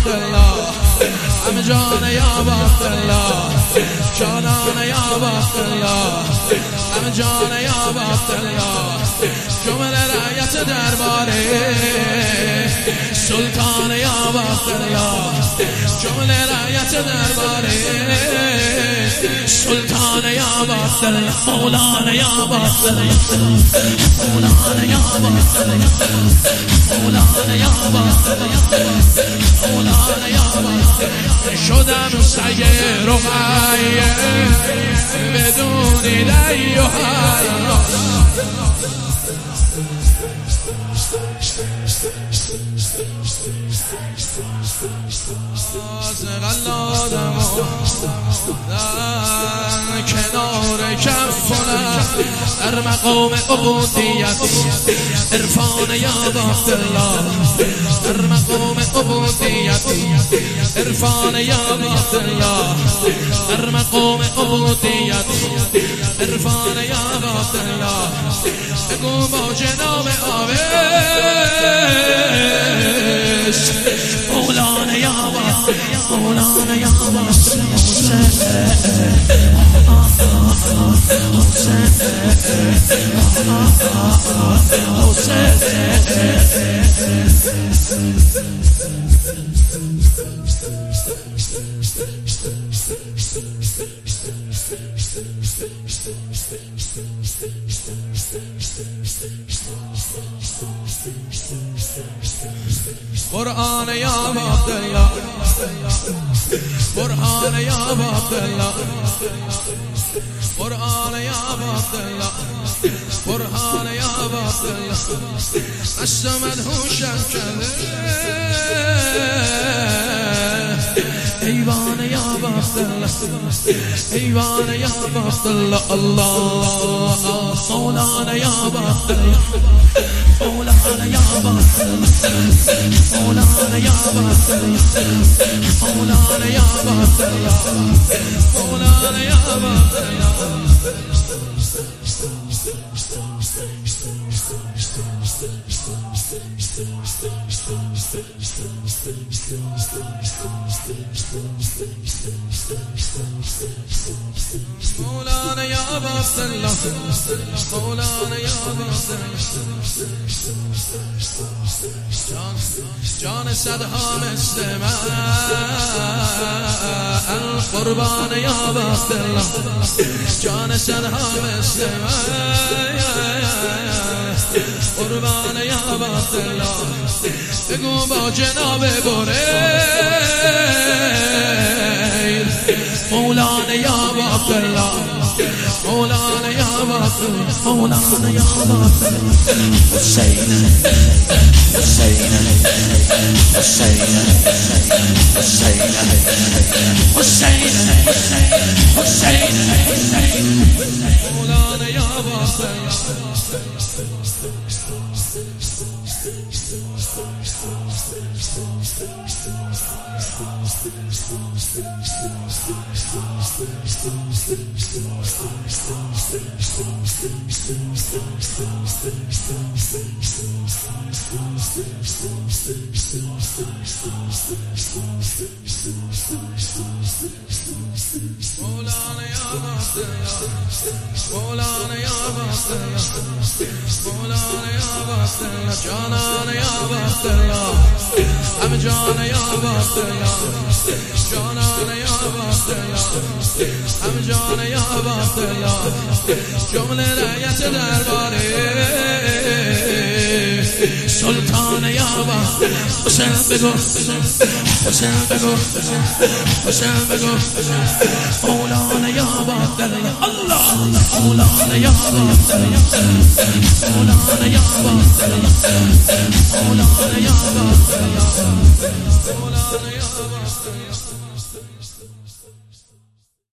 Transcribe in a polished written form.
عبدالله همه جان یا عبدالله جانان یا عبدالله همه جان یا عبدالله جمله رعیت درباره سلطان یا عبدالله جمله رعیت درباره سلطان یا عبدالله مولانا یا عبدالله مولانا یا عبدالله مولانا یا عبدالله مولانا یا عبدالله شدم سیر و غیر بدون دی و حیاس قلادم در کنار کفنم در مقام عبودیت عرفان یا عبدالله در مقام عبودیت عرفان یا عبدالله در مقام عبودیت عرفان یا عبدالله بگو با جناب آویس مولانا یا مولانا یا قرآن یا عبدالله قرآن یا عبدالله قرآن یا عبدالله قرآن یا عبدالله مست مدهوشم کرده ایوان یا عبدالله ایوان یا عبدالله الله مولانا یا عبدالله مولانا یا عبدالله مولانا یا عبدالله مولانا یا عبدالله مولانا یا عبدالله مولانا یا عبدالله مولانا یا عبدالله جان صدها مثل من قربان یا عبدالله جان صدها مثل من قربان یا عبدالله بگو با جناب بریر مولانا یا عبدالله مولانا یا عبدالله مولانا یا عبدالله حسین حسین حسین حسین حسین حسین مولانا یا عبدالله مولانا یا عبدالله مولانا یا عبدالله مولانا یا عبدالله جانان یا عبدالله همه جان یا عبدالله جانان یا عبدالله همه جان یا عبدالله جمله رعیت درباره سلطان یا عبدالله حسین بگو حسین بگو حسین بگو مولانا یا عبدالله الله مولانا یا عبدالله مولانا یا عبدالله مولانا یا عبدالله مولانا یا عبدالله